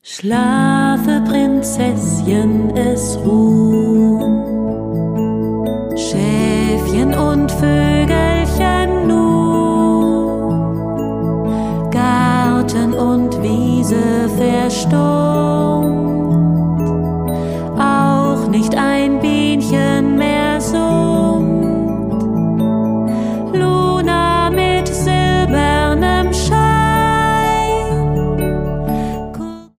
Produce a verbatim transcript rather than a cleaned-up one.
Schlafe, Prinzesschen, es ruhn, Schäfchen und Vögelchen nun, Garten und Wiese verstohlen.